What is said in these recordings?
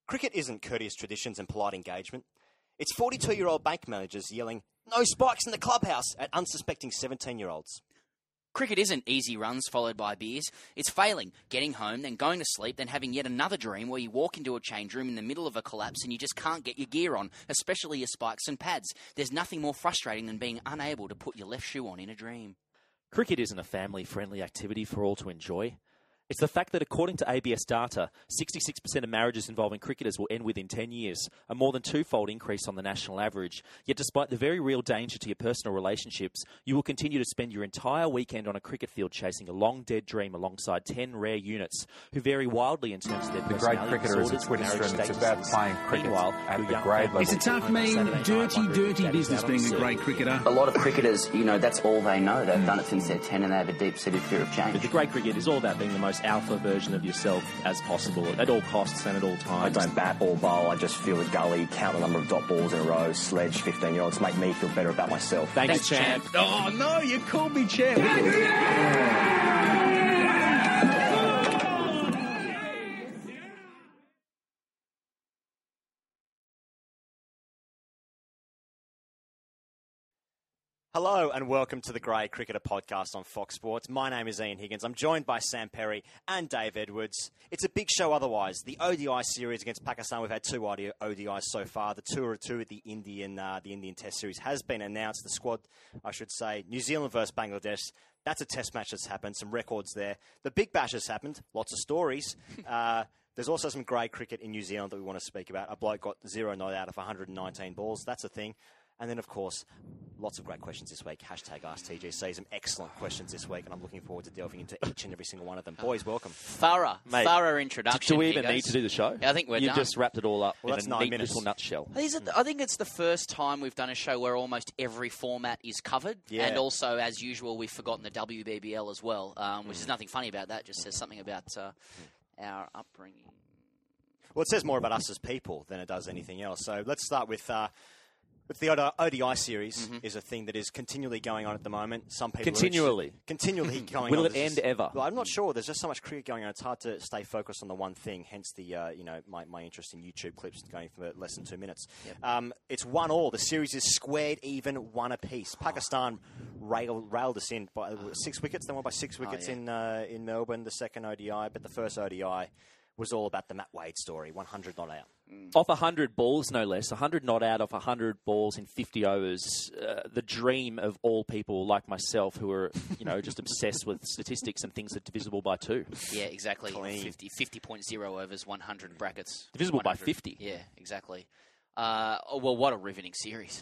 Cricket isn't courteous traditions and polite engagement. It's 42-year-old bank managers yelling, "No spikes in the clubhouse," at unsuspecting 17-year-olds. Cricket isn't easy runs followed by beers. It's failing, getting home, then going to sleep, then having yet another dream where you walk into a change room in the middle of a collapse and you just can't get your gear on, especially your spikes and pads. There's nothing more frustrating than being unable to put your left shoe on in a dream. Cricket isn't a family-friendly activity for all to enjoy. It's the fact that according to ABS data, 66% of marriages involving cricketers will end within 10 years, a more than twofold increase on the national average. Yet despite the very real danger to your personal relationships, you will continue to spend your entire weekend on a cricket field chasing a long-dead dream alongside 10 rare units who vary wildly in terms of their personality. The great cricketer is a Twitter stream. It's about playing cricket at the grade level. It's a tough, mean, dirty business being a great cricketer. A lot of cricketers, that's all they know. They've done it since they're 10 and they have a deep-seated fear of change. But the great cricket is all about being the most alpha version of yourself as possible at all costs and at all times. I don't bat or bowl. I just feel the gully, count the number of dot balls in a row, sledge 15-year-olds, make me feel better about myself. Thanks, champ. Oh, no, you called me champ. Hello and welcome to the Grey Cricketer podcast on Fox Sports. My name is Ian Higgins. I'm joined by Sam Perry and Dave Edwards. It's a big show otherwise. The ODI series against Pakistan, we've had two ODIs so far. The 2-2 at the Indian Test series has been announced. The squad, I should say, New Zealand versus Bangladesh. That's a test match that's happened. Some records there. The Big Bash has happened. Lots of stories. There's also some grey cricket in New Zealand that we want to speak about. A bloke got 0 not out of 119 balls. That's a thing. And then, of course, lots of great questions this week. Hashtag AskTGC. Some excellent questions this week, and I'm looking forward to delving into each and every single one of them. Boys, welcome. Thorough introduction. Do we even need to do the show? Yeah, I think we're You've done. just wrapped it all up in that's a 9 neat minutes. little nutshell. I think it's the first time we've done a show where almost every format is covered. Yeah. And also, as usual, we've forgotten the WBBL as well, which is nothing funny about that. Just says something about our upbringing. Well, it says more about us as people than it does anything else. So let's start with the ODI series is a thing that is continually going on at the moment. Some people Continually going on. Will it end ever? Well, I'm not sure. There's just so much cricket going on. It's hard to stay focused on the one thing. Hence the my interest in YouTube clips going for less than 2 minutes. Yep. It's 1-1. The series is squared even, one apiece. Pakistan railed us in by 6 wickets. They won by 6 wickets in Melbourne. The second ODI, but the first ODI was all about the Matt Wade story. 100 not out. Off 100 balls, no less. 100 not out off 100 balls in 50 overs. The dream of all people like myself who are, just obsessed with statistics and things that are divisible by 2. Yeah, exactly. 50.0 overs, 100 brackets. Divisible by 50. Yeah, exactly. Well, what a riveting series.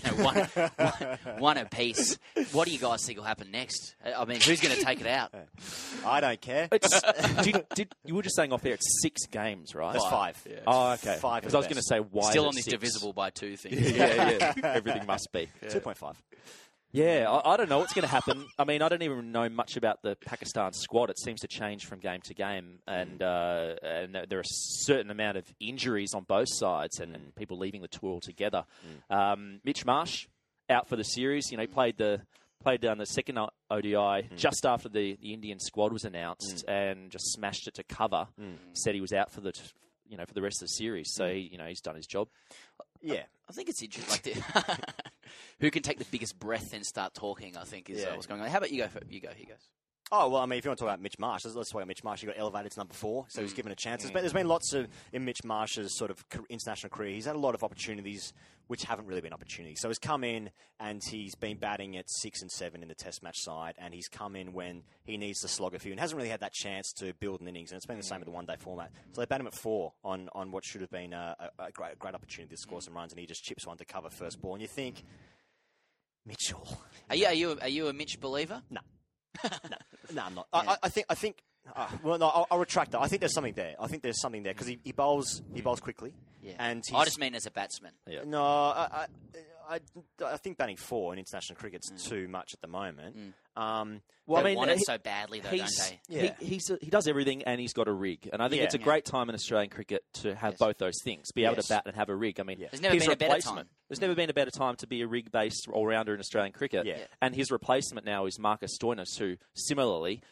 One apiece. What do you guys think will happen next? I mean, who's going to take it out? I don't care. You were just saying off there it's 6 games, right? That's 5. Yeah. Oh, okay. 5. Because I was going to say why Still is on it this 6? divisible by 2 thing. Yeah. Everything must be. Yeah. 2.5. Yeah, I don't know what's going to happen. I mean, I don't even know much about the Pakistan squad. It seems to change from game to game, and there are a certain amount of injuries on both sides and people leaving the tour altogether. Mitch Marsh out for the series. He played down the second ODI just after the Indian squad was announced and just smashed it to cover. Said he was out for the rest of the series. So he's done his job. Yeah, I think it's interesting. Who can take the biggest breath and start talking, I think, is what's going on. How about you go? You go. He goes. Oh, well, I mean, if you want to talk about Mitch Marsh, let's talk about Mitch Marsh. He got elevated to number 4, so he's given a chance. There's been lots in Mitch Marsh's sort of international career. He's had a lot of opportunities which haven't really been opportunities. So he's come in and he's been batting at 6 and 7 in the Test match side, and he's come in when he needs to slog a few and hasn't really had that chance to build an innings. And it's been the same with the one-day format. So they bat him at 4 on what should have been a great opportunity to score some runs, and he just chips one to cover first ball. And you think, Mitchell, are you a Mitch believer? No. No, I'm not. Yeah. I think. I'll retract that. I think there's something there. Because he bowls quickly. Yeah. And I just mean as a batsman. Yeah. No, I think batting 4 in international cricket's too much at the moment. Well, they want it so badly, though, don't they? Yeah. He does everything, and he's got a rig. And I think it's a great time in Australian cricket to have both those things, be able to bat and have a rig. I mean, there's never been a better time. There's never been a better time to be a rig-based all-rounder in Australian cricket. Yeah. And his replacement now is Marcus Stoinis, who similarly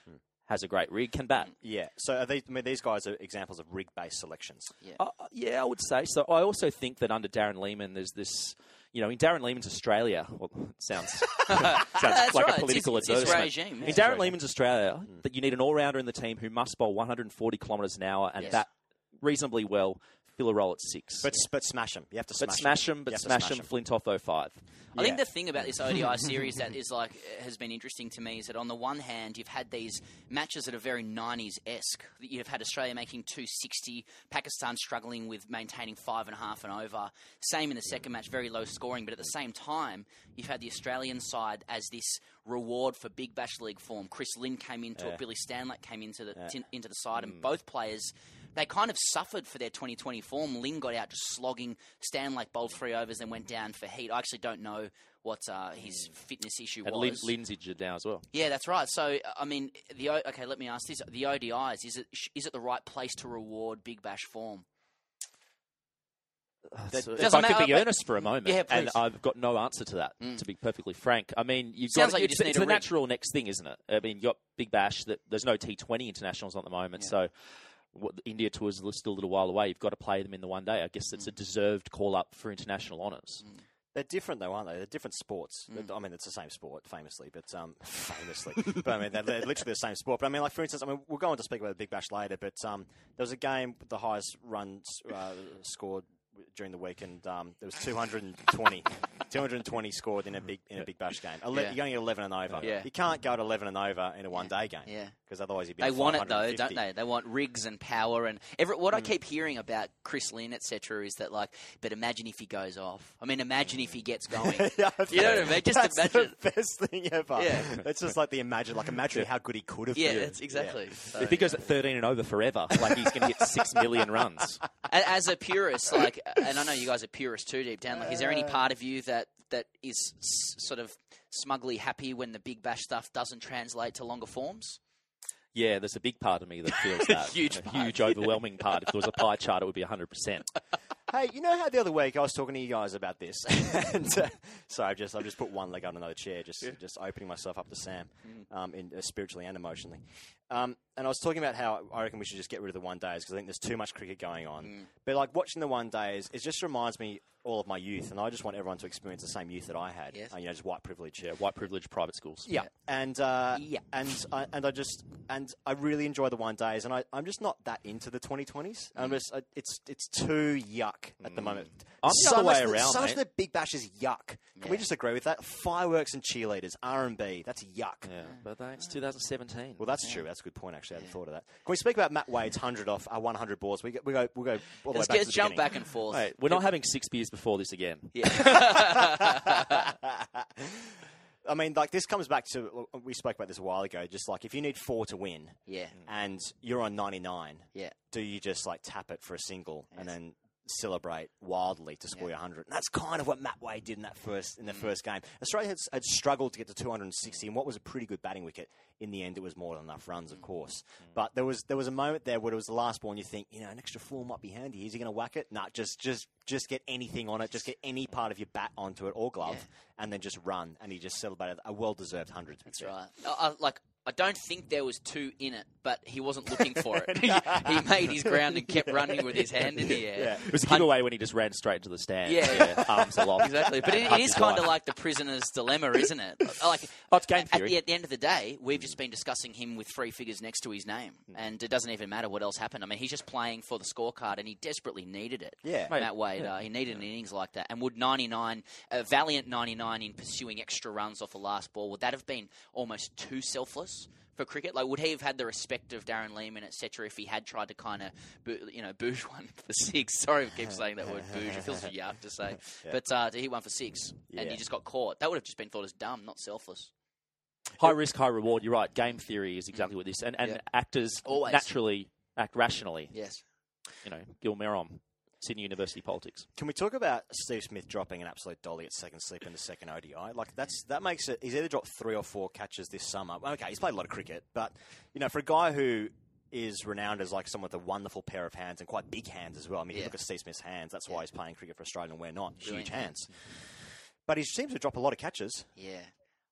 has a great rig, can bat. Yeah. So these guys are examples of rig-based selections. Yeah. Yeah, I would say so. I also think that under Darren Lehmann, there's this. In Darren Lehmann's Australia, well, it sounds like right. a political It's his advertisement. regime, yeah. In Darren Lehmann's Australia, that you need an all-rounder in the team who must bowl 140 kilometres an hour and bat reasonably well, fill a role at 6. But smash them. You have to smash them. Flintoff 05. I think the thing about this ODI series that is has been interesting to me is that on the one hand you've had these matches that are very 90s-esque. You've had Australia making 260, Pakistan struggling with maintaining 5.5 and over. Same in the second match, very low scoring. But at the same time, you've had the Australian side as this reward for Big Bash League form. Chris Lynn came into it, Billy Stanley came into the side, and both players. They kind of suffered for their 2020 form. Lynn got out just slogging. Stanley bowled 3 overs and went down for heat. I actually don't know what his fitness issue and was. Lynn's injured now as well. Yeah, that's right. So, I mean, let me ask this. The ODIs, is it the right place to reward Big Bash form? If I could be earnest for a moment, yeah, and I've got no answer to that, to be perfectly frank. I mean, It's the natural next thing, isn't it? I mean, you've got Big Bash. There's no T20 internationals at the moment, so... India tours are still a little while away. You've got to play them in the one day. I guess it's a deserved call-up for international honours. They're different, though, aren't they? They're different sports. I mean, it's the same sport, famously, but but I mean, they're literally the same sport. But I mean, like for instance, we'll go on to speak about the Big Bash later. But there was a game with the highest runs scored during the week, and there was 220 scored in a Big Bash game. You only get 11 and over. Yeah. You can't go to 11 and over in a one-day game. Yeah. Because otherwise you'd be. They want it though, don't they? They want rigs and power and what I keep hearing about Chris Lynn, etc., is that but imagine if he goes off. I mean, imagine if he gets going. You know what I mean? Just that's imagine. The best thing ever. Yeah. It's just like imagine how good he could have been. Yeah, that's exactly. Yeah. So, If he goes at 13 and over forever, he's going to get 6 million runs. As a purist, and I know you guys are purists too deep down. Is there any part of you that is sort of smugly happy when the Big Bash stuff doesn't translate to longer forms? Yeah, there's a big part of me that feels that. Huge, overwhelming part. If there was a pie chart, it would be 100%. Hey, you know how the other week I was talking to you guys about this, and so I've just put one leg on another chair, just opening myself up to Sam, spiritually and emotionally. And I was talking about how I reckon we should just get rid of the one days because I think there's too much cricket going on. But watching the one days, it just reminds me all of my youth, and I just want everyone to experience the same youth that I had. Yes. Just white privilege. Yeah, white privilege private schools. Yeah, and I really enjoy the one days, and I'm just not that into the 2020s. It's too yuck at the moment. I'm the other way around, So much mate. of the Big Bash is yuck. Can we just agree with that? Fireworks and cheerleaders, R&B, that's yuck. Yeah, but it's 2017. Well, that's true. That's a good point. Actually, I hadn't thought of that. Can we speak about Matt Wade's 100 off 100 balls? We'll go all the way back to the Jump beginning. back and forth. Wait, we're not having 6 beers before this again. Yeah. I mean, this comes back to, we spoke about this a while ago, just if you need 4 to win Yeah. and you're on 99, Yeah. do you just tap it for a single and then celebrate wildly to score your 100? And that's kind of what Matt Wade did in the first game. Australia had struggled to get to 260, and what was a pretty good batting wicket. In the end, it was more than enough runs, of course. But there was a moment there where it was the last ball, and you think, an extra 4 might be handy. Is he going to whack it? Nah, just get anything on it. Just get any part of your bat onto it or glove, and then just run. And he just celebrated a well-deserved 100. That's right. I don't think there was 2 in it, but he wasn't looking for it. He made his ground and kept running with his hand in the air. Yeah. It was a giveaway when he just ran straight into the stand. Yeah. Arms aloft. Exactly. But it is kind of like the prisoner's dilemma, isn't it? It's game theory. At the end of the day, we've just been discussing him with 3 figures next to his name, and it doesn't even matter what else happened. I mean, he's just playing for the scorecard, and he desperately needed it. Yeah. Matt Wade, he needed an innings like that. And would 99, a valiant 99 in pursuing extra runs off the last ball, would that have been almost too selfless for cricket? Would he have had the respect of Darren Lehmann, etc., if he had tried to kind of, booge one for 6? Sorry, I keep saying that word, booge. It feels yuck to say. Yeah. But to hit one for 6, and he just got caught. That would have just been thought as dumb, not selfless. High risk, high reward. You're right. Game theory is exactly what this. And actors Always. naturally act rationally. Yes. Gil Merom, Sydney University politics. Can we talk about Steve Smith dropping an absolute dolly at second slip in the second ODI? That makes it. He's either dropped 3 or 4 catches this summer. Okay, he's played a lot of cricket, but for a guy who is renowned as someone with a wonderful pair of hands and quite big hands as well. I mean, if you look at Steve Smith's hands, that's why he's playing cricket for Australia and we're not. Huge hands. But he seems to drop a lot of catches. Yeah.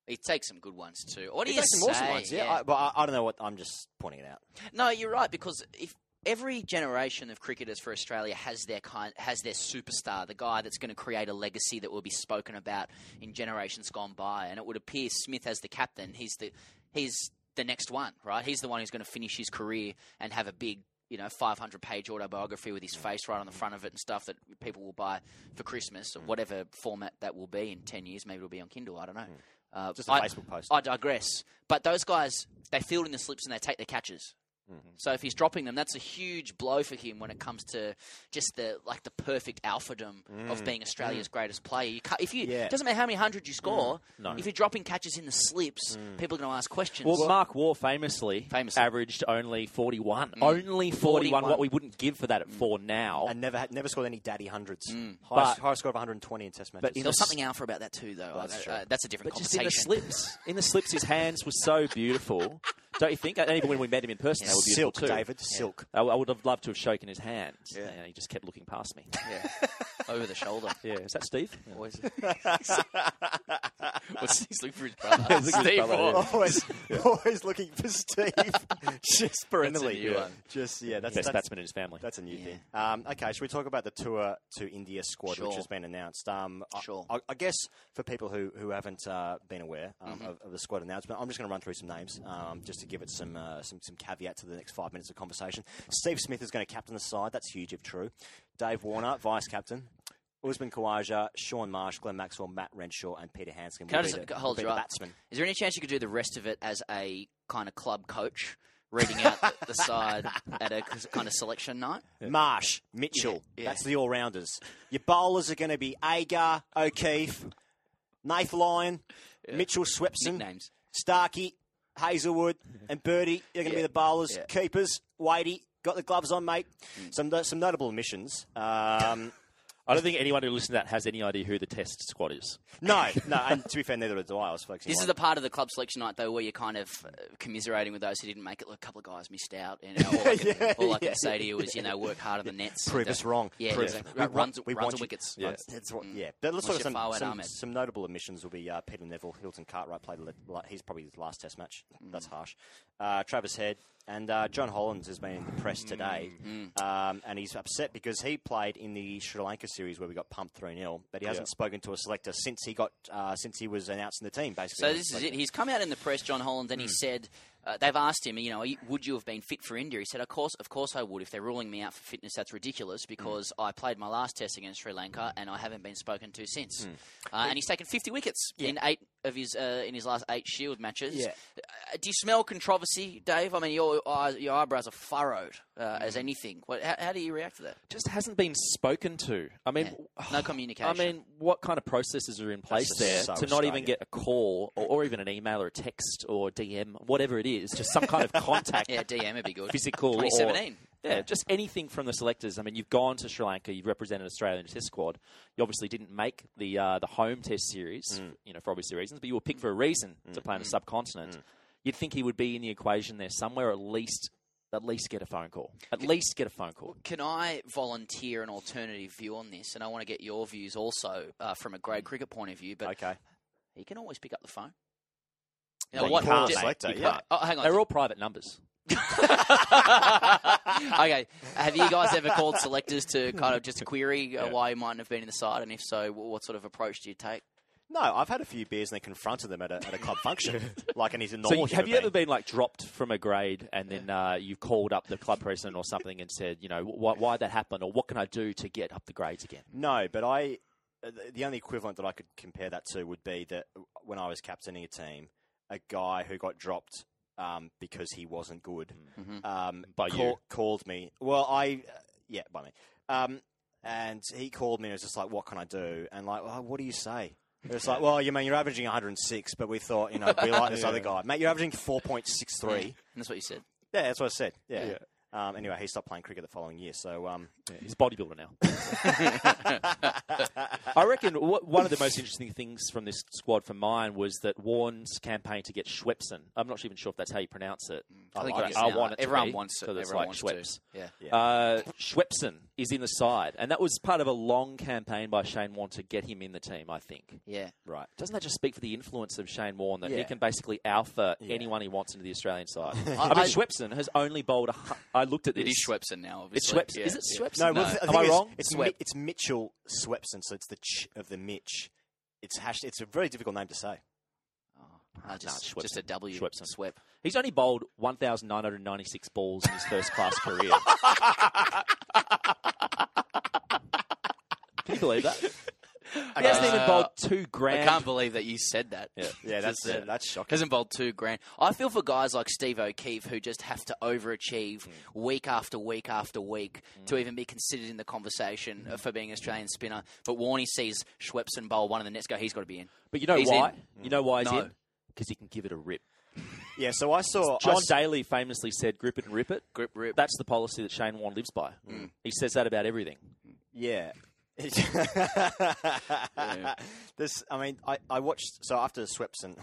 He takes some good ones too. What do He you takes say? some awesome ones, yeah. But I don't know what. I'm just pointing it out. No, you're right, because if every generation of cricketers for Australia has their superstar, the guy that's going to create a legacy that will be spoken about in generations gone by, and it would appear Smith as the captain, he's the next one, right? He's the one who's going to finish his career and have a big 500-page autobiography with his face right on the front of it and stuff that people will buy for Christmas, or whatever format that will be in 10 years. Maybe it'll be on Kindle, I don't know. Just a Facebook post. I digress. But those guys, they field in the slips and they take the catches. So if he's dropping them, that's a huge blow for him when it comes to just the perfect alphadom of being Australia's greatest player. It doesn't matter how many hundreds you score. If you're dropping catches in the slips, people are going to ask questions. Well, Mark Waugh famously averaged only 41. Only 41. What we wouldn't give for that at 4 now. And never scored any daddy hundreds. Highest score of 120 in Test matches. But there was something alpha about that too, though. That's a different conversation. In the slips, his hands were so beautiful. Don't you think? And even when we met him in person, they were beautiful Silk, too. David, silk. I would have loved to have shaken his hand. Yeah. And he just kept looking past me. Yeah. Over the shoulder. Yeah, is that Steve? Always. He's looking for his brother. Steve. Always looking for Steve. Just perennially. That's a new one. That's best batsman in his family. That's a new thing. Okay, should we talk about the tour to India squad, which has been announced? Sure. I guess for people who haven't been aware of the squad announcement, I'm just going to run through some names just to give it some caveat to the next 5 minutes of conversation. Steve Smith is going to captain the side. That's huge if true. Dave Warner, vice-captain. Usman Khawaja, Sean Marsh, Glenn Maxwell, Matt Renshaw, and Peter Hanscom will be the batsmen. Is there any chance you could do the rest of it as a kind of club coach, reading out the side at a kind of selection night? Marsh, Mitchell, that's the all-rounders. Your bowlers are going to be Agar, O'Keefe, Nath Lyon, Mitchell Swepson, Nicknames. Starkey, Hazelwood, and Birdie. They're going to be the bowlers. Yeah. Keepers, Wadey, got the gloves on, mate. Some notable omissions. I don't think anyone who listens to that has any idea who the Test squad is. No, and to be fair, neither do I. I was focusing. This is the part of the club selection night, though, where you're kind of commiserating with those who didn't make it. Look, a couple of guys missed out. All I can say to you is, work harder than nets. Prove us wrong. Yeah, exactly. runs wickets. Yeah. But let's talk about some notable omissions will be Peter Neville, Hilton Cartwright played. He's probably his last Test match. That's harsh. Travis Head. And John Hollands has been in the press today, and he's upset because he played in the Sri Lanka series where we got pumped 3-0, but he hasn't spoken to a selector since he was announced in the team, basically. So this is it. He's come out in the press, John Hollands, and he said, they've asked him, would you have been fit for India? He said, of course I would. If they're ruling me out for fitness, that's ridiculous because I played my last Test against Sri Lanka and I haven't been spoken to since. And he's taken 50 wickets in his last 8 Shield matches. Yeah. Do you smell controversy, Dave? I mean, your eyebrows are furrowed as anything. How do you react to that? Just hasn't been spoken to. I mean, no communication. I mean, what kind of processes are in place there to not even get a call or even an email or a text or DM, whatever it is, just some kind of contact. Yeah, DM would be good. Physical. 2017. Just anything from the selectors. I mean, you've gone to Sri Lanka, you've represented Australian Test squad. You obviously didn't make the home Test series, for obvious reasons, but you were picked for a reason to play in a subcontinent. You'd think he would be in the equation there somewhere, or at least get a phone call. Can I volunteer an alternative view on this? And I want to get your views also from a grade cricket point of view. But he can always pick up the phone. You can't, selector. Yeah. Oh, hang on. They're all private numbers. Okay. Have you guys ever called selectors to kind of just query why you mightn't have been in the side? And if so, what sort of approach do you take? No, I've had a few beers and they confronted them at a club function, and he's a normal. So have you ever been dropped from a grade and then you called up the club president or something and said, why'd that happen, or what can I do to get up the grades again? No, but the only equivalent that I could compare that to would be that when I was captaining a team, a guy who got dropped because he wasn't good called me. Well, by me. And he called me and was just like, what can I do? And what do you say? It's like, well, you're averaging 106, but we thought, we like this other guy. Mate, you're averaging 4.63. And that's what you said? Yeah, that's what I said. Yeah. Anyway, he stopped playing cricket the following year. So he's a bodybuilder now. I reckon one of the most interesting things from this squad for mine was that Warne's campaign to get Schwepson. I'm not even sure if that's how you pronounce it. I think like it is I now. want it to Everyone be, wants it. so it's Everyone like wants Schweppes. to. Yeah. Schwepson is in the side, and that was part of a long campaign by Shane Warne to get him in the team, I think. Yeah. right. Doesn't that just speak for the influence of Shane Warne, that he Yeah. can basically alpha anyone he wants into the Australian side? I mean, I- Schwepson has only bowled I looked at this. It is Schwepson now, It's obviously. Schwepson. Is it Schwepson? No, No. well, the Am I thing is, wrong? It's Mitchell Swepson, so it's the ch of the Mitch. It's a very difficult name to say. Just Schwepson. a W. Schwepson. Swep. He's only bowled 1,996 balls in his first-class career. Can you believe that? He hasn't even bowled 2 grand. I can't believe that you said that. Yeah, that's shocking. Hasn't bowled 2 grand. I feel for guys like Steve O'Keefe who just have to overachieve week after week after week to even be considered in the conversation for being an Australian spinner. But Warney sees Schwepson bowl one of the nets, go, he's got to be in. But you know He's why? in. You know why he's No. in? Because he can give it a rip. Yeah, so I saw John Daly famously said, grip it and rip it. Grip, rip. That's the policy that Shane Warne lives by. He says that about everything. Yeah. This, I mean, I watched. So after Schwepson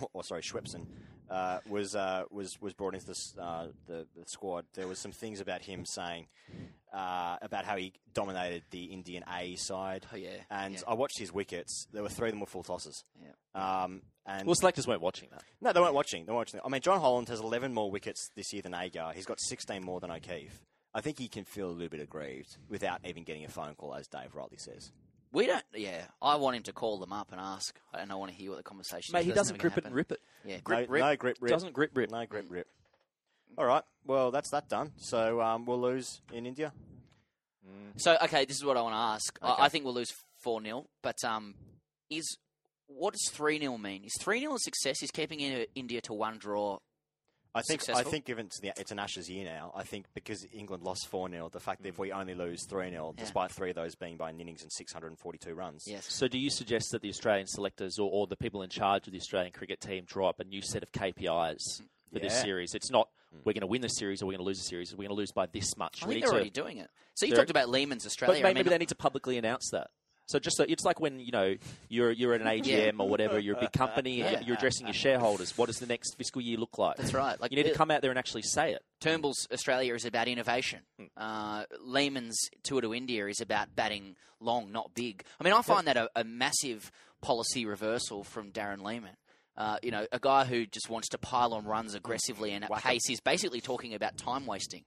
was brought into the squad, there was some things about him saying about how he dominated the Indian A side. Oh, yeah. And Yeah. I watched his wickets. There were 3 of them were full tosses. Yeah. And Well, selectors weren't watching that. no, they weren't watching. I mean, John Holland has 11 more wickets this year than Agar. He's got 16 more than O'Keefe. I think he can feel a little bit aggrieved without even getting a phone call, as Dave rightly says. We don't. Yeah, I want him to call them up and ask, and I want to hear what the conversation. Mate, is. he That's doesn't never grip gonna it and rip it. Yeah, No, grip, rip. no grip rip. Doesn't grip rip. No grip rip. All right. Well, that's that done. So we'll lose in India. So, okay, this is what I want to ask. Okay. I think we'll lose 4-0, but what does 3-0 mean? Is 3-0 a success? Is keeping India to 1 draw? I think Successful? given it's an Ashes year now, I think because England lost 4-0, the fact that if we only lose 3-0, despite 3 of those being by an innings and 642 runs. Yes. So do you suggest that the Australian selectors or the people in charge of the Australian cricket team draw up a new set of KPIs for this Yeah. series? It's not we're going to win the series or we're going to lose the series. We're going to lose by this much. I We think need they're to, already doing it. So you They're- talked about Lehman's but Australia. maybe they need to publicly announce that. So it's like when you're at an AGM or whatever, you're a big company, and you're addressing your shareholders. What does the next fiscal year look like? That's right. Like you need to come out there and actually say it. Turnbull's Australia is about innovation. Lehman's tour to India is about batting long, not big. I mean, I find that a massive policy reversal from Darren Lehman. A guy who just wants to pile on runs aggressively and at pace is basically talking about time wasting.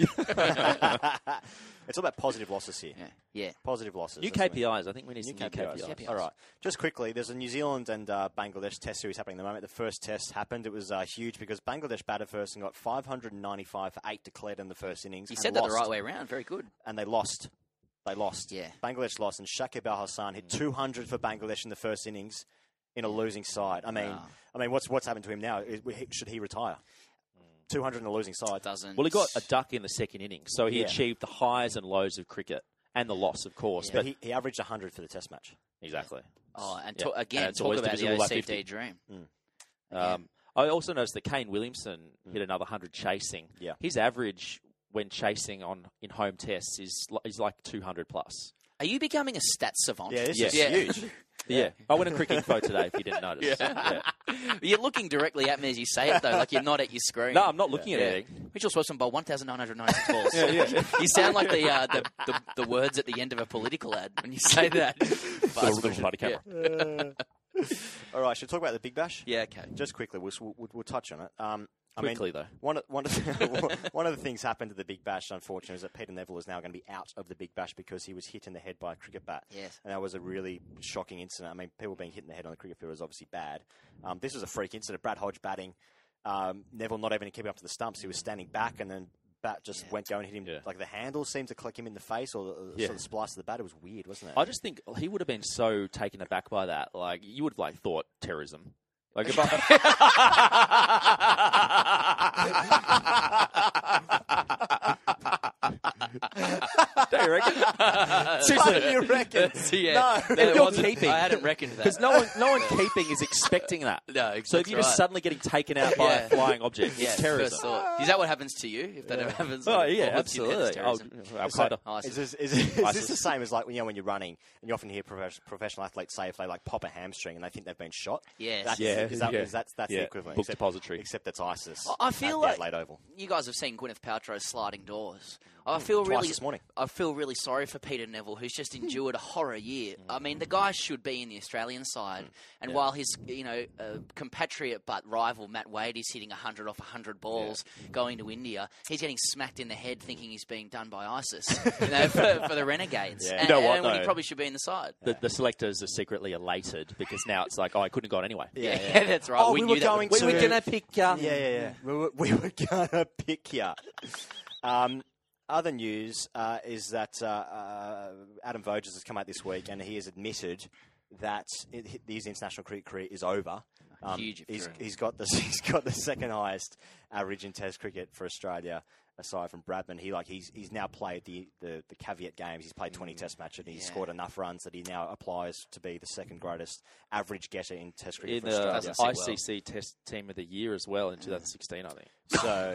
It's all about positive losses here. Yeah. Positive losses. New That's what we- KPIs. I think we need some new KPIs. KPIs. All right. Just quickly, there's a New Zealand and Bangladesh test series happening at the moment. The first test happened. It was huge because Bangladesh batted first and got 595 for 8 declared in the first innings. You and said that the lost. right way around. Very good. And they lost. Yeah. Bangladesh lost, and Shakib Al Hassan hit 200 for Bangladesh in the first innings in a losing side. I mean, what's happened to him now? Should he retire? 200 in a losing side. Doesn't. Well, he got a duck in the second innings, so he Yeah. achieved the highs and lows of cricket and the loss, of course. But he averaged 100 for the Test match. Exactly. Oh, and Yeah. again, And it's talk always about the divisible by OCD 50. dream. I also noticed that Kane Williamson hit another 100 chasing. Yeah. His average when chasing in home tests is like 200 plus. Are you becoming a stats savant? Yeah, this Yeah. is Yeah. huge. Yeah. I went to Cricket Info today, if you didn't notice. Yeah. You're looking directly at me as you say it, though, like you're not at your screen. No, I'm not looking at anything. Mitchell Swepson bowled 1,996 balls. You sound like the words at the end of a political ad when you say that. Little bloody camera. All right, should we talk about the Big Bash? Yeah, okay. Just quickly, we'll touch on it. Quickly, though. One of the things happened to the Big Bash, unfortunately, is that Peter Neville is now going to be out of the Big Bash because he was hit in the head by a cricket bat. Yes. And that was a really shocking incident. I mean, people being hit in the head on the cricket field is obviously bad. This was a freak incident. Brad Hodge batting. Neville not even keeping up to the stumps. He was standing back, and then bat just went go and hit him. Yeah. Like the handle seemed to click him in the face, or the sort of splice of the bat. It was weird, wasn't it? I just think he would have been so taken aback by that. Like, you would have thought terrorism. Like, if you reckon? Seriously, what do you reckon? Yeah. No. If you're keeping, I hadn't reckoned that. because no one keeping is expecting that. No, So if you're just suddenly getting taken out by a flying object, yeah, it's terrorism. first thought. Is that what happens to you if that ever happens? Oh yeah, What would you think is absolutely. terrorism? Al-Qaeda. ISIS. Is this the same as like when you're running and you often hear professional athletes say if they like pop a hamstring and they think they've been shot? Yes. That's, Yeah, that's the yeah. equivalent. Book depository. Except that's ISIS. I feel at like the Adelaide Oval. you guys have seen Gwyneth Paltrow's sliding doors. I feel Twice really this morning. I feel really sorry for Peter Neville, who's just endured a horror year. I mean, the guy should be in the Australian side, and while his compatriot but rival Matt Wade is hitting 100 off 100 balls going to India, he's getting smacked in the head thinking he's being done by ISIS for the Renegades. Yeah. And, You know what, and when he though? probably should be in the side. The selectors are secretly elated because now it's like, I couldn't have gone anyway. Yeah, that's right. Oh, we we knew were that going would- to- We were going to pick... Yeah. We were going to pick you. Other news is that Adam Voges has come out this week and he has admitted that his international cricket career is over. Huge if true. He's got the second highest average in Test cricket for Australia, aside from Bradman. He's now played the caveat games. He's played 20 Test matches and he's scored enough runs that he now applies to be the second greatest average getter in Test cricket In for the Australia. ICC Test Team of the Year as well in 2016, I think. So,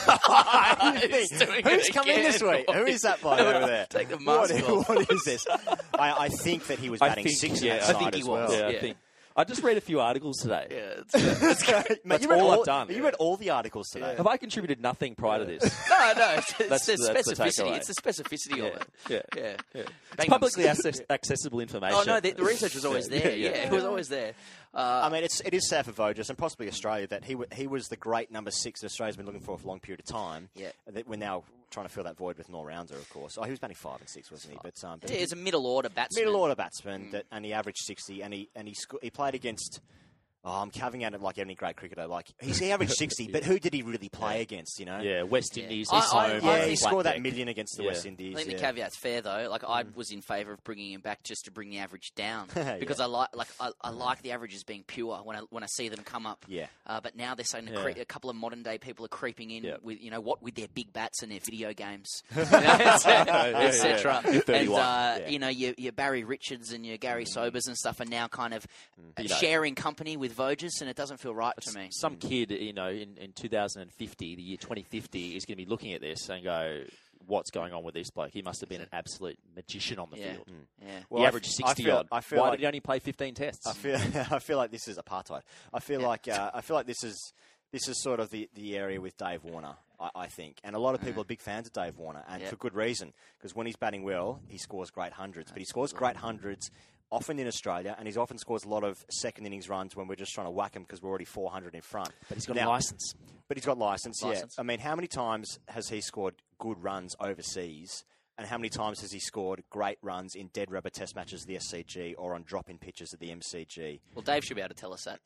He's doing who's it come in this again, week? Who is that bloke over there? Take the mask off. What is this? I think that he was batting six in that I side think he as was. well. I think. I just read a few articles today. Yeah, That's great. Mate, That's all I've done. You read all the articles today. Have I contributed nothing prior to this? no, it's That's the the specificity. takeaway. It's the specificity of it. Yeah. Yeah. It's publicly accessible information. Oh no, the research was always there. Yeah, it was always there. I mean, it is sad for Voges and possibly Australia that he was the great number 6 that Australia's been looking for a long period of time. Yeah. That we're now trying to fill that void with an all-rounder, of course. Oh, he was batting 5 and 6, wasn't he? But Yeah, he's a middle order batsman. middle order batsman, and he averaged 60, and he played against. Oh, I'm caving at it like any great cricketer. Like he averaged 60, but who did he really play against? You know. Yeah, West Indies. I- He's I- home. I Yeah, he think- scored that Blackjack. million against the Yeah. West Indies. I think the yeah. caveat's fair though. Like I was in favour of bringing him back just to bring the average down because Yeah. I like the averages being pure when I see them come up. Yeah. But now they're starting to Yeah. a couple of modern day people are creeping in Yeah. with their big bats and their video games, yeah. etc. And 31. your Barry Richards and your Gary Sobers and stuff are now kind of You know. sharing company with Voges, and it doesn't feel right to me. Some kid, in 2050, the year 2050, is going to be looking at this and go, what's going on with this bloke? He must have been an absolute magician on the Yeah. field. Yeah. Well, He I averaged f- 60 I feel- odd. I feel Why like- did he only play 15 tests? I feel like this is apartheid. I feel like this is sort of the area with Dave Warner. I think, and a lot of people are big fans of Dave Warner, and for good reason. Because when he's batting well, he scores great hundreds. But he scores great hundreds often in Australia, and he often scores a lot of second innings runs when we're just trying to whack him because we're already 400 in front. But he's got Now- a license. But he's got license. License. Yeah. I mean, how many times has he scored good runs overseas? And how many times has he scored great runs in dead rubber test matches of the SCG or on drop-in pitches at the MCG? Well, Dave should be able to tell us that.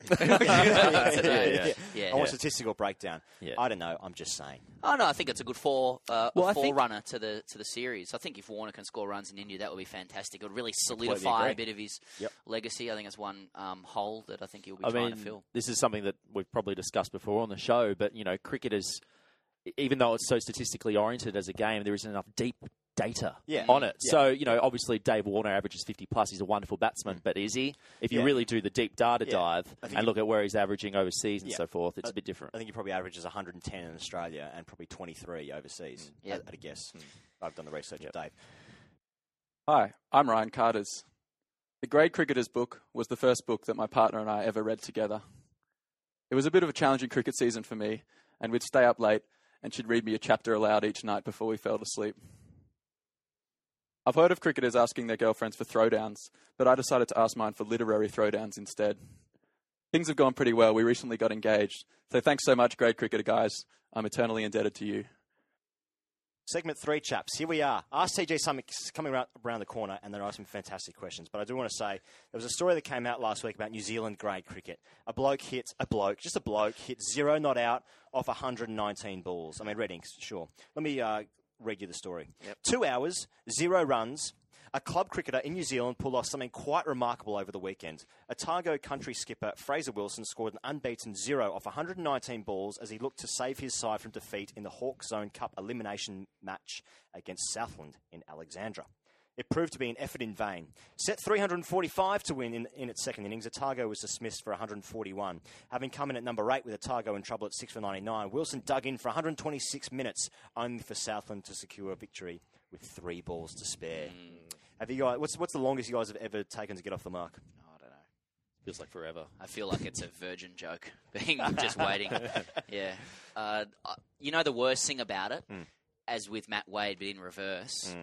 I want statistical breakdown. Yeah. I don't know. I'm just saying. Oh no, I think it's a good I think- forerunner to the series. I think if Warner can score runs in India, that would be fantastic. It would really solidify agree. a bit of his Yep. legacy. I think it's one hole that I think he'll be I trying mean, to fill. this is something that we've probably discussed before on the show, but, cricketers, even though it's so statistically oriented as a game, there isn't enough deep data Yeah. on it. Yeah. So, obviously Dave Warner averages 50 plus. He's a wonderful batsman, but is he? If you Yeah. really do the deep data Yeah. dive I think and look at where he's averaging overseas and Yeah. so forth, it's a bit different. I think he probably averages 110 in Australia and probably 23 overseas. Yep. At a guess. I've done the research with Dave. Hi, I'm Ryan Carters. The Grade Cricketer's book was the first book that my partner and I ever read together. It was a bit of a challenging cricket season for me, and we'd stay up late and she'd read me a chapter aloud each night before we fell to sleep. I've heard of cricketers asking their girlfriends for throwdowns, but I decided to ask mine for literary throwdowns instead. Things have gone pretty well. We recently got engaged. So thanks so much, Grade Cricketer guys. I'm eternally indebted to you. Segment 3, chaps. Here we are. Ask TJ Summick's coming around the corner, and there are some fantastic questions. But I do want to say, there was a story that came out last week about New Zealand grade cricket. A bloke hit 0 not out off 119 balls. I mean, Reddings, sure. Let me read you the story. 2 hours, 0 runs, A club cricketer in New Zealand pulled off something quite remarkable over the weekend. Otago country skipper Fraser Wilson scored an unbeaten 0 off 119 balls as he looked to save his side from defeat in the Hawke Zone Cup elimination match against Southland in Alexandra. It proved to be an effort in vain. Set 345 to win in its second innings, Otago was dismissed for 141. Having come in at number 8 with Otago in trouble at 6 for 99, Wilson dug in for 126 minutes, only for Southland to secure a victory with 3 balls to spare. Have you guys? What's the longest you guys have ever taken to get off the mark? I don't know. Feels like forever. I feel like it's a virgin joke, being just waiting. Yeah. You know the worst thing about it, as with Matt Wade, but in reverse,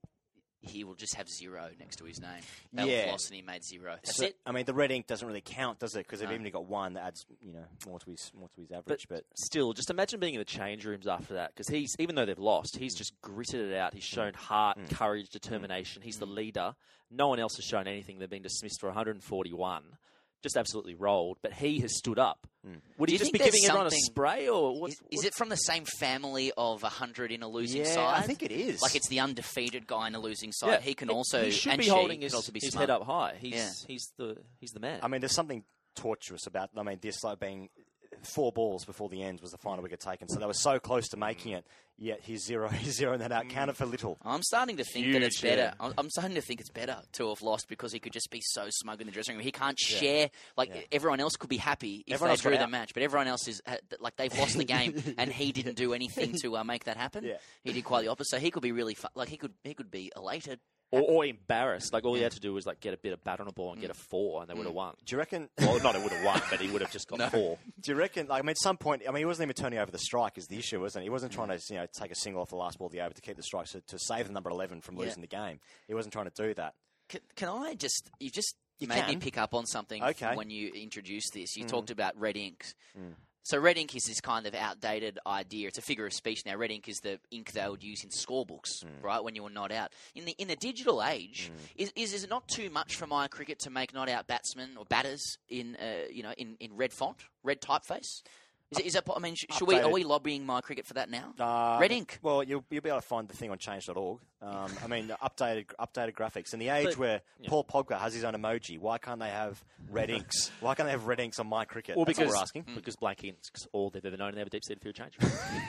he will just have 0 next to his name. They'll floss and he made 0. That's it. I mean, the red ink doesn't really count, does it? Because they've even got 1 that adds, more to his average. But still, just imagine being in the change rooms after that, because even though they've lost, he's just gritted it out. He's shown heart, courage, determination. He's the leader. No one else has shown anything. They've been dismissed for 141. Just absolutely rolled, but he has stood up. Would he just be giving everyone a spray, or is it from the same family of 100 in a losing side? Yeah, I think it is. Like it's the undefeated guy in a losing side. Yeah. He can also he should and be she holding can also be his smart. head up high. He's the man. I mean, there's something torturous about. I mean, this like being 4 balls before the end was the final wicket taken, so they were so close to making it. Yet his zero and that out counted for little. I'm starting to think that it's better. I'm starting to think it's better to have lost because he could just be so smug in the dressing room. He can't share. Everyone else could be happy if they drew the match, but everyone else is like they've lost the game and he didn't do anything to make that happen. Yeah. He did quite the opposite. So he could be really he could be elated. Or embarrassed. Like, all he had to do was, get a bit of bat on a ball and get a 4, and they would have won. Do you reckon... Well, not he would have won, but he would have just got 4. Do you reckon... at some point... he wasn't even turning over the strike is the issue, wasn't he? He wasn't trying to, take a single off the last ball of the over to keep the strike, to save the number 11 from losing the game. He wasn't trying to do that. Can I just... You made me pick up on something when you introduced this. You talked about red ink. So red ink is this kind of outdated idea. It's a figure of speech now. Red ink is the ink they would use in scorebooks, right, when you were not out. In the digital age, is it not too much for my cricket to make not out batsmen or batters in red font, red typeface? Is that? I mean, are we lobbying my cricket for that now? Red ink. Well, you'll be able to find the thing on change.org. Updated graphics. In the age where Paul Pogba has his own emoji, why can't they have red inks? Why can't they have red inks on my cricket? Well, That's what we're asking. Because blank inks all they've ever known, and they have a deep-seated fear of change.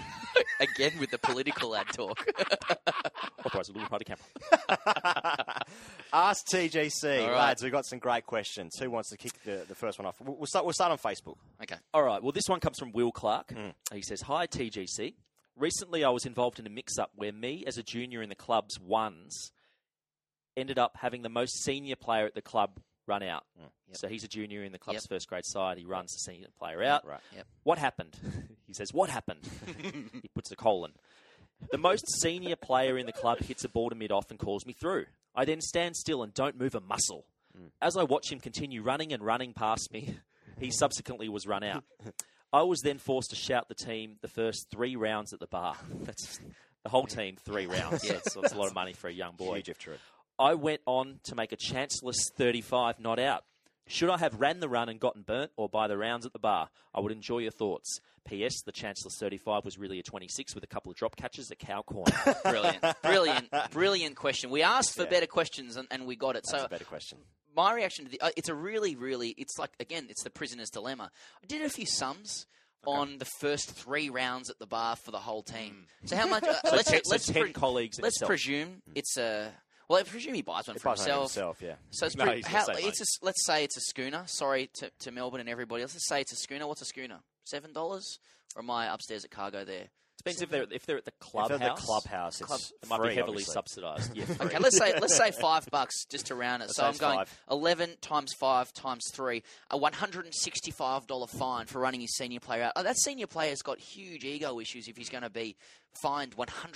Again with the political ad talk. Authorised a little party camera. Ask TGC. Right. Lads, we've got some great questions. Who wants to kick the first one off? We'll start on Facebook. Okay. All right. Well, this one comes from Will Clark. He says, "Hi, TGC. Recently, I was involved in a mix-up where me, as a junior in the club's ones, ended up having the most senior player at the club run out. So he's a junior in the club's first grade side. He runs the senior player out. Right. What happened?" He says, "What happened?" He puts a colon. "The most senior player in the club hits a ball to mid-off and calls me through. I then stand still and don't move a muscle. As I watch him continue running and running past me, he subsequently was run out. I was then forced to shout the team the first 3 rounds at the bar." That's the whole team, 3 rounds. So it's a lot of money for a young boy. Huge if true. "I went on to make a chanceless 35 not out. Should I have ran the run and gotten burnt, or buy the rounds at the bar? I would enjoy your thoughts. P.S. The chanceless 35 was really a 26 with a couple of drop catches at cow corner." Brilliant question. We asked for better questions and we got it. That's a better question. My reaction to it's a really, it's like, again, it's the prisoner's dilemma. I did a few sums on the first 3 rounds at the bar for the whole team. So how much? Let's 10 colleagues. Let's presume it's a. Well, I presume he buys one for himself. Yeah. So it's let's say it's a schooner. Sorry to Melbourne and everybody else. Let's say it's a schooner. What's a schooner? $7? Or am I upstairs at Cargo there? Depends if they're at the clubhouse. If they're at the clubhouse, it might be heavily subsidised. Yeah, okay, let's say $5 just to round it. So I'm going 11 times 5 times 3, a $165 fine for running his senior player out. That senior player's got huge ego issues if he's going to be fined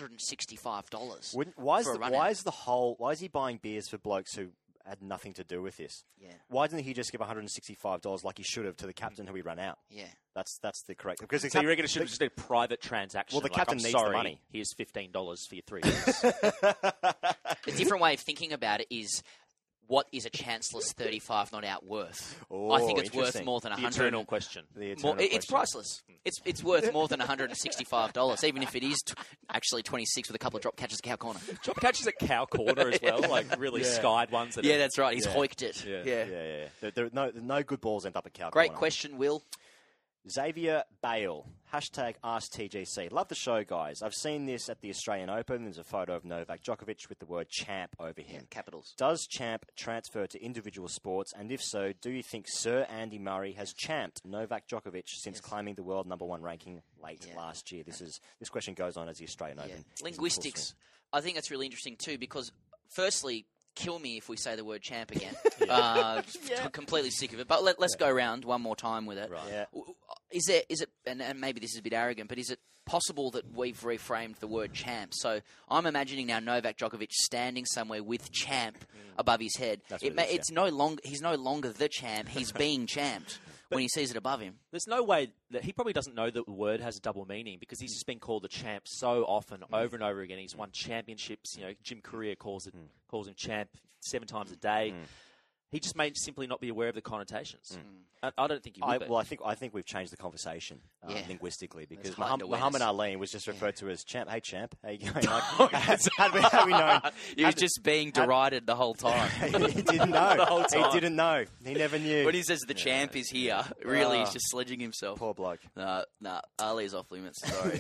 $165. Why is he buying beers for blokes who had nothing to do with this? Yeah. Why didn't he just give $165 like he should have to the captain who he ran out? Yeah. That's the correct. Because so you reckon it should have just been a private transaction? Well, the captain needs the money. Here's $15 for your 3 years. A different way of thinking about it is, what is a chanceless 35 not out worth? Oh, I think it's worth interesting. more than The 100. eternal question. The More, eternal it's question. priceless. It's worth more than $165, even if it is actually 26 with a couple of drop catches at cow corner. Drop catches at cow corner as well, like really skied ones. That Yeah, are- that's right. He's hoiked it. Yeah. Yeah. There are no good balls end up at Cal Great Corner. question, Will. Xavier Bale. Hashtag AskTGC. Love the show, guys. I've seen this at the Australian Open. There's a photo of Novak Djokovic with the word champ over him. Capitals. Does champ transfer to individual sports? And if so, do you think Sir Andy Murray has champed Novak Djokovic since climbing the world #1 ranking late last year? This question goes on as the Australian Open. is in full Linguistics. swing. I think that's really interesting too because, firstly, kill me if we say the word champ again. Completely sick of it. But let's go around one more time with it. Right. Yeah. Is it, and maybe this is a bit arrogant, but is it possible that we've reframed the word champ? So I'm imagining now Novak Djokovic standing somewhere with champ above his head. That's what it is, It's no longer he's no longer the champ. He's being champed when he sees it above him. There's no way that he probably doesn't know that the word has a double meaning because he's just been called a champ so often, over and over again. He's won championships. Jim Courier calls him champ 7 times a day. He just may simply not be aware of the connotations. I don't think he would be. Well, I think we've changed the conversation linguistically because heightened Muhammad awareness. Ali was just referred to as champ. Hey, champ, how you going? Like, had we known? He was just being derided the whole time. He didn't know. The whole time. He didn't know. He never knew. When he says the champ is here, really he's just sledging himself. Poor bloke. Nah, Ali's off limits. Sorry.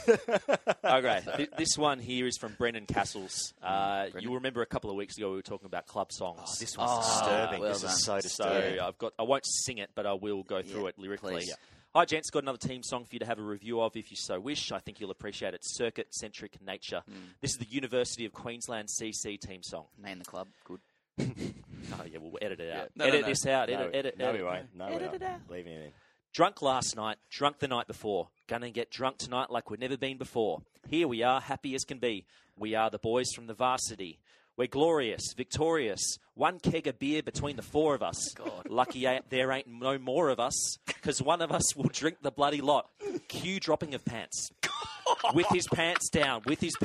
Okay, this one here is from Brendan Castles. You'll remember a couple of weeks ago we were talking about club songs. This one's disturbing. well This done. is so So disturbing. I won't sing it, but I will go through it lyrically. please. Hi, gents. Got another team song for you to have a review of if you so wish. I think you'll appreciate its circuit-centric nature. This is the University of Queensland CC team song. Name the club. Good. Oh, yeah, we'll edit it out. No, edit no. this out. No, Edit no, it. we won't. No, we Edit won't. it out. Leaving it in. Drunk last night, drunk the night before. Gonna get drunk tonight like we've never been before. Here we are, happy as can be. We are the boys from the varsity. We're glorious, victorious. 1 keg of beer between the 4 of us. Lucky there ain't no more of us, because one of us will drink the bloody lot. Cue dropping of pants. With his pants down,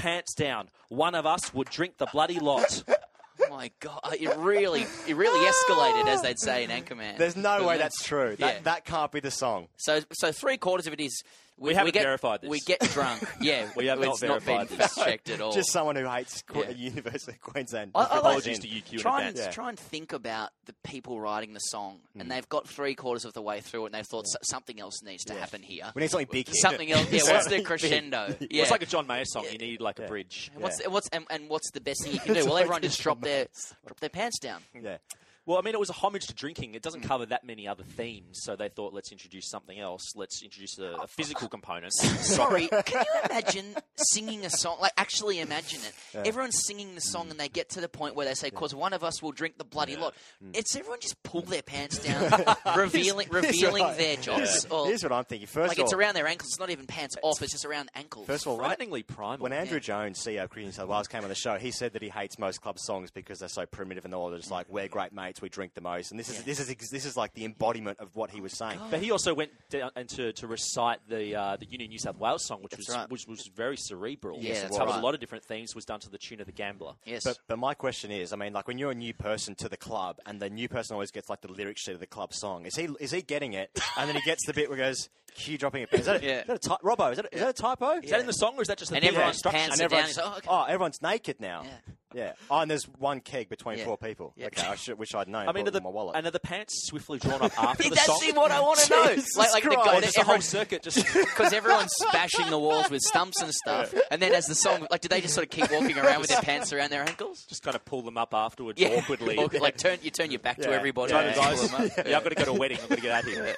one of us would drink the bloody lot. Oh my God! It really escalated, as they'd say in Anchorman. There's no way Doesn't it? that's true. Yeah. That can't be the song. So 3/4 of it is We haven't get, verified this. We get drunk. Yeah, We have not it's not been verified this. fact checked at all. Just someone who hates Yeah. University of Queensland. I like Apologies to UQ in try advance. and think about the people writing the song, and they've got 3/4 of the way through it, and they've thought something else needs to happen here. We need something big here. Something else. Yeah, what's the crescendo? Yeah. It's like a John Mayer song. You need like a bridge. And what's the best thing you can do? Well, everyone just drop their pants down. Yeah. Well, I mean, it was a homage to drinking. It doesn't cover that many other themes, so they thought, let's introduce something else. Let's introduce a physical component. Sorry, can you imagine singing a song? Like, actually imagine it. Everyone's singing the song, and they get to the point where they say, "Cause one of us will drink the bloody lot." It's everyone just pull their pants down, revealing their jocks. Or, Here's what I'm thinking. First like of it's all, around their ankles. It's not even pants off. It's just around ankles. First of all, Frighteningly primal. when Andrew Jones, CEO of Cricket New South Wales, came on the show, he said that he hates most club songs because they're so primitive and they're just like, we're great mates, we drink the most. And this is like the embodiment of what he was saying. But he also went down and to recite the Union New South Wales song, which was very cerebral. Yeah, it that's covered right. a lot of different themes. Was done to the tune of The Gambler. Yes. But my question is, I mean, like when you're a new person to the club, and the new person always gets like the lyric sheet of the club song. Is he getting it? And then he gets the bit where he goes, "Cue dropping a pen." Is that a Robbo? Is that a typo? Is that in the song, or is that just the And bit of everyone's instruction? pants And are down. everyone's, He's like, okay. everyone's naked now. Yeah. Oh, and there's 1 keg between Yeah. 4 people. Yeah. Okay, wish I'd known. I mean, Brought it in my wallet. are the pants swiftly drawn up after the That's song? what I want to know. Jesus Like the Christ. guy, Or just the whole circuit just... because everyone's smashing the walls with stumps and stuff. And then as the song, like, do they just sort of keep walking around with their pants around their ankles? just kind of pull them up afterwards Yeah, awkwardly. Like turn your back to Yeah. everybody. Sorry, and guys. pull them up. Yeah, I've got to go to a wedding. I've got to get out of here.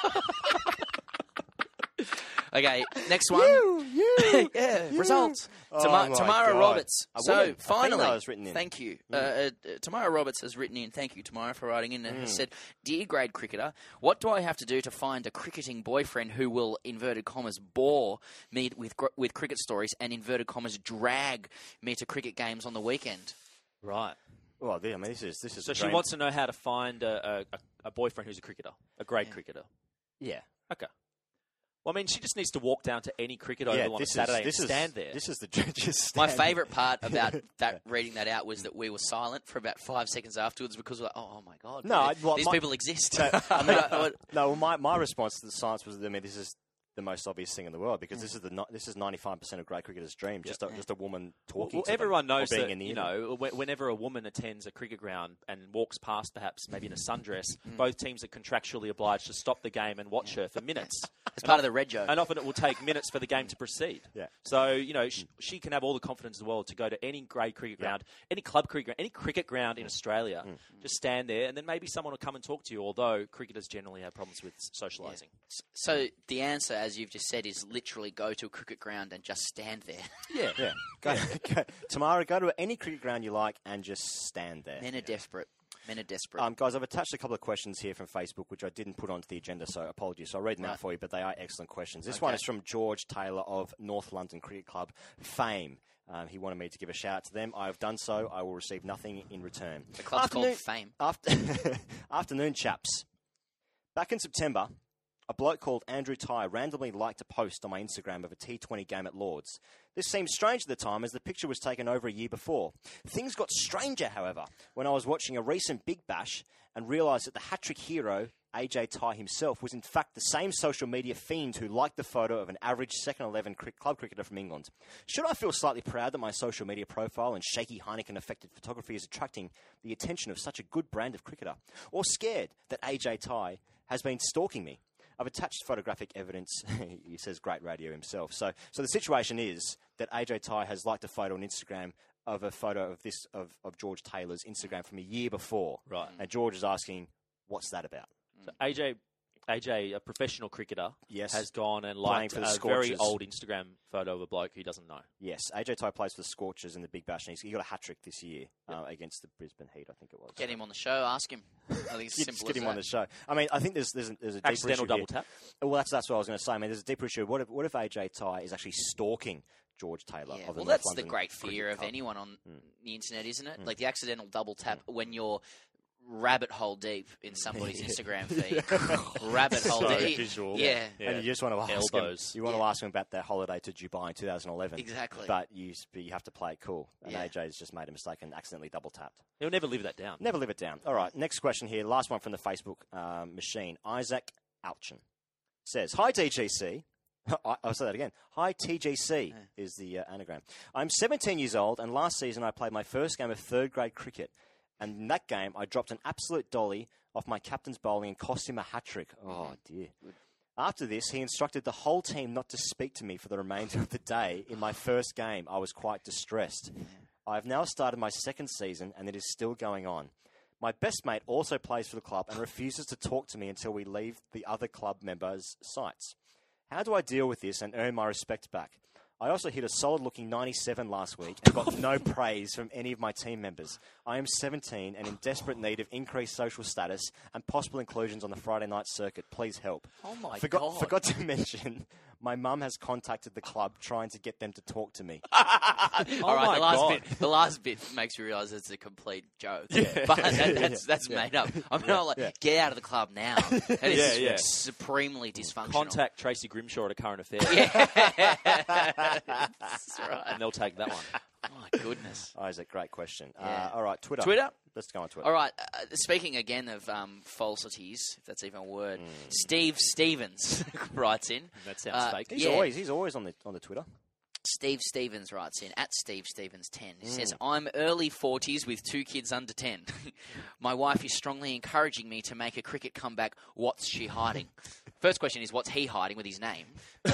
Okay, next one. Results. my Tamara God. Roberts. A So woman, a finally, female has written in. thank you. Tamara Roberts has written in. Thank you, Tamara, for writing in and has said, "Dear grade cricketer, what do I have to do to find a cricketing boyfriend who will inverted commas bore me with cricket stories and inverted commas drag me to cricket games on the weekend?" Right. Well, I mean, this is. So a she dream. wants to know how to find a boyfriend who's a cricketer, a grade cricketer. Yeah. Okay. Well, I mean, she just needs to walk down to any cricket oval on a Saturday and stand there. This is the judges. My favourite part about reading that out was that we were silent for about 5 seconds afterwards because we're like, oh my God, these people exist. My response to the silence was, this is the most obvious thing in the world because this is 95% of great cricketers' dream. Just a woman talking. Well, to everyone them, knows or being that in the whenever a woman attends a cricket ground and walks past, perhaps maybe in a sundress, both teams are contractually obliged to stop the game and watch her for minutes. It's part of the red joke. And often it will take minutes for the game to proceed. Yeah. So, she can have all the confidence in the world to go to any grade cricket ground, any club cricket ground, any cricket ground in Australia. Just stand there, and then maybe someone will come and talk to you, although cricketers generally have problems with socialising. Yeah. So the answer, as you've just said, is literally go to a cricket ground and just stand there. Yeah. Go, Tamara, go to any cricket ground you like and just stand there. Men are desperate. Guys, I've attached a couple of questions here from Facebook, which I didn't put onto the agenda, so apologies. So I'll read them out for you, but they are excellent questions. This one is from George Taylor of North London Cricket Club fame. He wanted me to give a shout out to them. I have done so. I will receive nothing in return. The club's called Fame. Afternoon, chaps. Back in September, a bloke called Andrew Tye randomly liked a post on my Instagram of a T20 game at Lords. This seemed strange at the time as the picture was taken over a year before. Things got stranger, however, when I was watching a recent Big Bash and realised that the hat-trick hero, AJ Tye himself, was in fact the same social media fiend who liked the photo of an average second 11 club cricketer from England. Should I feel slightly proud that my social media profile and shaky Heineken-affected photography is attracting the attention of such a good brand of cricketer? Or scared that AJ Tye has been stalking me? I've attached photographic evidence. He says great radio himself. So the situation is that AJ Tye has liked a photo on Instagram of a photo of George Taylor's Instagram from a year before. Right. And George is asking, what's that about? So AJ, a professional cricketer, Yes. has gone and Playing liked for the a Scorchers. very old Instagram photo of a bloke who doesn't know. Yes, AJ Tye plays for the Scorchers in the Big Bash, and he got a hat-trick this year against the Brisbane Heat, I think it was. Get him on the show. Ask him. I think it's simple Get as him that. on the show. I mean, I think there's a deeper Accidental issue double here. tap. Well, that's what I was going to say. I mean, there's a deeper issue. What if AJ Tye is actually stalking George Taylor? Yeah, of the well, North that's London the great fear Cricket of Club? anyone on the internet, isn't it? Like the accidental double tap when you're rabbit hole deep in somebody's Instagram feed. Rabbit hole So deep. visual. Yeah. And you just want to ask Elbows. him. You want to ask him about their holiday to Dubai in 2011. Exactly. But you have to play it cool. And Yeah. AJ's just made a mistake and accidentally double tapped. He'll never live that down. Never live it down. All right, next question here. Last one from the Facebook machine. Isaac Alchin says, "Hi TGC." I'll say that again. Hi TGC is the anagram. I'm 17 years old, and last season I played my first game of third grade cricket. And in that game, I dropped an absolute dolly off my captain's bowling and cost him a hat-trick. Oh, dear. After this, he instructed the whole team not to speak to me for the remainder of the day. In my first game, I was quite distressed. I have now started my second season, and it is still going on. My best mate also plays for the club and refuses to talk to me until we leave the other club members' sites. How do I deal with this and earn my respect back? I also hit a solid-looking 97 last week and got no praise from any of my team members. I am 17 and in desperate need of increased social status and possible inclusions on the Friday night circuit. Please help. Oh, my God. God. Forgot to mention, my mum has contacted the club trying to get them to talk to me. All right, God. the last bit makes me realise it's a complete joke. But that's made up. I'm not like, get out of the club now. That is supremely dysfunctional. Contact Tracy Grimshaw at a current affair. That's right. And they'll take that one. Oh, my goodness. Isaac, great question. Yeah. All right, Twitter. Twitter? Let's go on Twitter. All right, speaking again of falsities, if that's even a word, Steve Stevens writes in. That sounds fake. He's always on the Twitter. Steve Stevens writes in, at Steve Stevens 10. He says, I'm early 40s with 2 kids under 10. My wife is strongly encouraging me to make a cricket comeback. What's she hiding? First question is, what's he hiding with his name?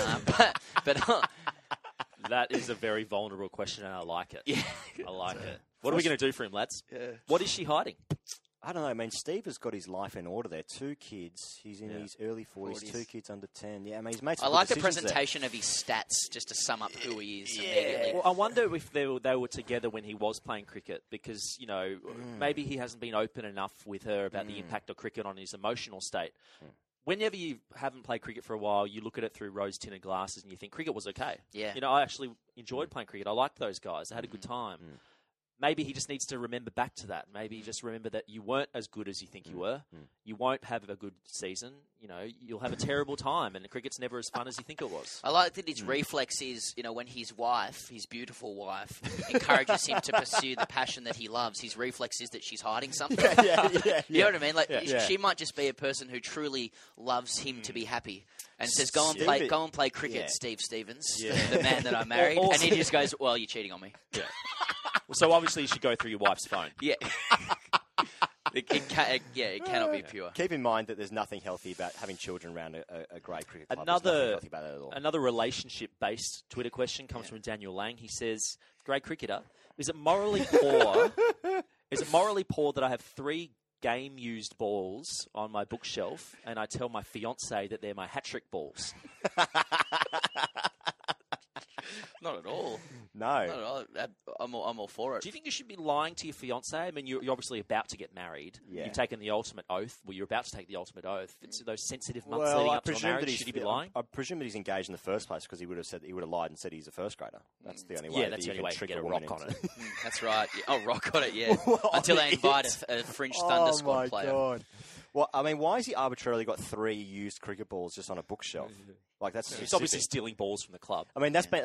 That is a very vulnerable question, and I like it. Yeah. I like it. What are we going to do for him, lads? What is she hiding? I don't know. I mean, Steve has got his life in order there. 2 kids. He's in his early 40s. 2 kids under 10. Yeah, I mean, he's made some I good like the decisions presentation of his stats just to sum up who he is immediately. Well, I wonder if they were together when he was playing cricket because, maybe he hasn't been open enough with her about the impact of cricket on his emotional state. Whenever you haven't played cricket for a while, you look at it through rose-tinted glasses and you think cricket was okay. Yeah. I actually enjoyed playing cricket. I liked those guys. I had a good time. maybe he just needs to remember back to that. Maybe just remember that you weren't as good as you think you were. You won't have a good season. You'll have a terrible time, and cricket's never as fun as you think it was. I like that his reflex is, when his wife, his beautiful wife, encourages him to pursue the passion that he loves, his reflex is that she's hiding something. You know what I mean? Like she might just be a person who truly loves him to be happy. And says, go and play cricket, Steve Stevens, the man that I married. And he just goes, well, you're cheating on me. Yeah. So obviously you should go through your wife's phone. Yeah. It cannot be pure. Keep in mind that there's nothing healthy about having children around a grade cricket club. There's nothing healthy about that at all. Another relationship-based Twitter question comes from Daniel Lang. He says, grade cricketer, is it morally poor? Is it morally poor that I have 3 game-used balls on my bookshelf, and I tell my fiance that they're my hat-trick balls? Not at all. No. Not at all. I'm all for it. Do you think you should be lying to your fiance? I mean, you're obviously about to get married. Yeah. You've taken the ultimate oath. Well, you're about to take the ultimate oath. It's those sensitive months leading up to a marriage. Should he be lying? I presume that he's engaged in the first place because he would have lied and said he's a first grader. That's the only way. Yeah, that's the only way to get a rock on it. That's right. Oh, rock on it, yeah. Until they invite a French Thunder Squad player. Oh, my God. Well, I mean, why has he arbitrarily got 3 used cricket balls just on a bookshelf? Like that's He's obviously stealing balls from the club. I mean, hasn't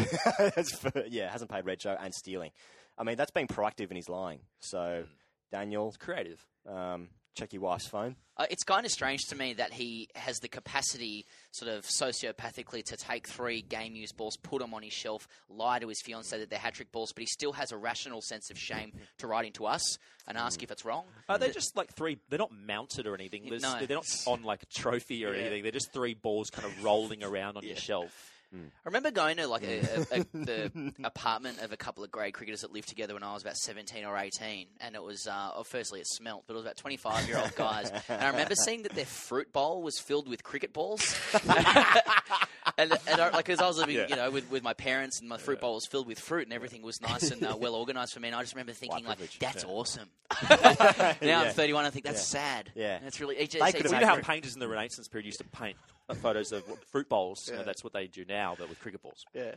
paid Reg Joe and stealing. I mean, that's being proactive in his lying. So, Daniel, It's creative. Check your wife's phone. It's kind of strange to me that he has the capacity, sort of sociopathically, to take 3 game-used balls, put them on his shelf, lie to his fiancée that they're hat-trick balls, but he still has a rational sense of shame to write into us and ask if it's wrong. They're just like 3. They're not mounted or anything. No. They're not on like a trophy or anything. They're just 3 balls kind of rolling around on your shelf. I remember going to like the apartment of a couple of grade cricketers that lived together when I was about 17 or 18, and it was firstly it smelt, but it was about 25-year-old guys, and I remember seeing that their fruit bowl was filled with cricket balls, and because I was living with my parents, and my fruit bowl was filled with fruit, and everything was nice and well organised for me, and I just remember thinking that's awesome. Now I'm 31, I think that's sad. Yeah, that's really. You know how painters in the Renaissance period used to paint photos of fruit bowls? That's what they do now, but with cricket balls. Yeah.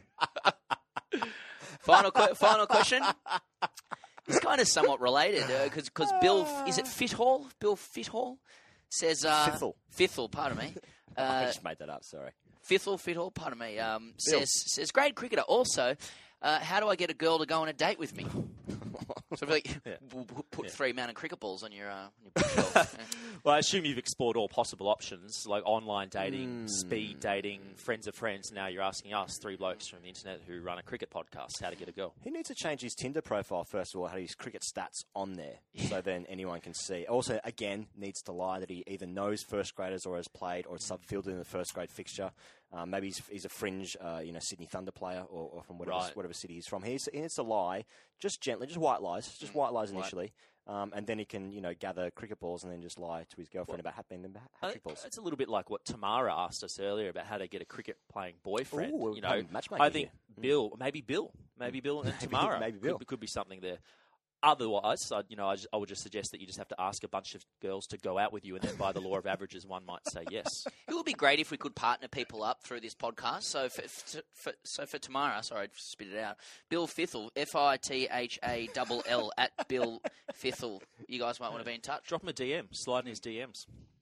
Final question. It's kind of somewhat related because Bill, is it Fithall? Bill Fithall says Fithall. Pardon me. I just made that up. Sorry. Fithall. Pardon me. Says grade cricketer. Also, how do I get a girl to go on a date with me? So we'll put 3 mounted cricket balls on your bookshelf. Well, I assume you've explored all possible options, like online dating, speed dating, friends of friends. Now you're asking us, 3 blokes from the internet who run a cricket podcast, how to get a girl. He needs to change his Tinder profile, first of all, have his cricket stats on there, so then anyone can see. Also, again, needs to lie that he either knows first graders or has played or sub-fielded in the first grade fixture. Maybe he's a fringe, Sydney Thunder player or from whatever city he's from. He needs to lie, just gently, just white lies initially. And then he can, gather cricket balls and then just lie to his girlfriend about having them hat-trick balls. It's a little bit like what Tamara asked us earlier about how to get a cricket-playing boyfriend. Ooh, I think maybe Bill and Tamara maybe Bill. could be something there. Otherwise, I would just suggest that you just have to ask a bunch of girls to go out with you, and then by the law of averages, one might say yes. It would be great if we could partner people up through this podcast. So for tomorrow, sorry, I spit it out. Bill Fithall, Fithall at Bill Fithall. You guys might want to be in touch. Drop him a DM. Slide in his DMs.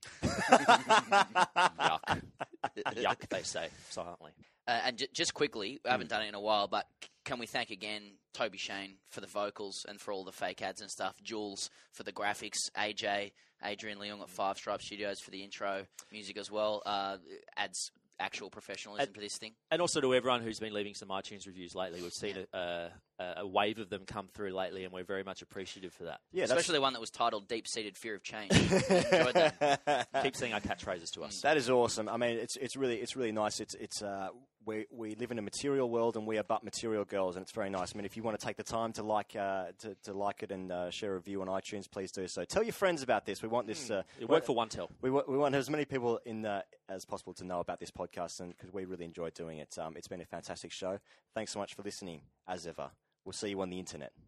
Yuck, they say silently. And just quickly, I haven't done it in a while, but can we thank again Toby Shane for the vocals and for all the fake ads and stuff, Jules for the graphics, Adrian Leung at 5 Stripe Studios for the intro music as well. Adds actual professionalism to this thing. And also to everyone who's been leaving some iTunes reviews lately. We've seen a wave of them come through lately, and we're very much appreciative for that. Yeah, especially the one that was titled Deep-Seated Fear of Change. Enjoyed that. Keep saying our catchphrases to us. That is awesome. I mean, it's really nice. We live in a material world, and we are but material girls, and it's very nice. I mean, if you want to take the time to like it and share a review on iTunes, please do so. Tell your friends about this. We want this. It worked for OneTel. We want as many people as possible to know about this podcast, and because we really enjoy doing it. It's been a fantastic show. Thanks so much for listening, as ever. We'll see you on the internet.